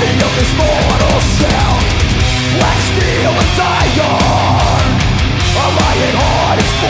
of this mortal shell. Black steel and iron, a lion heart is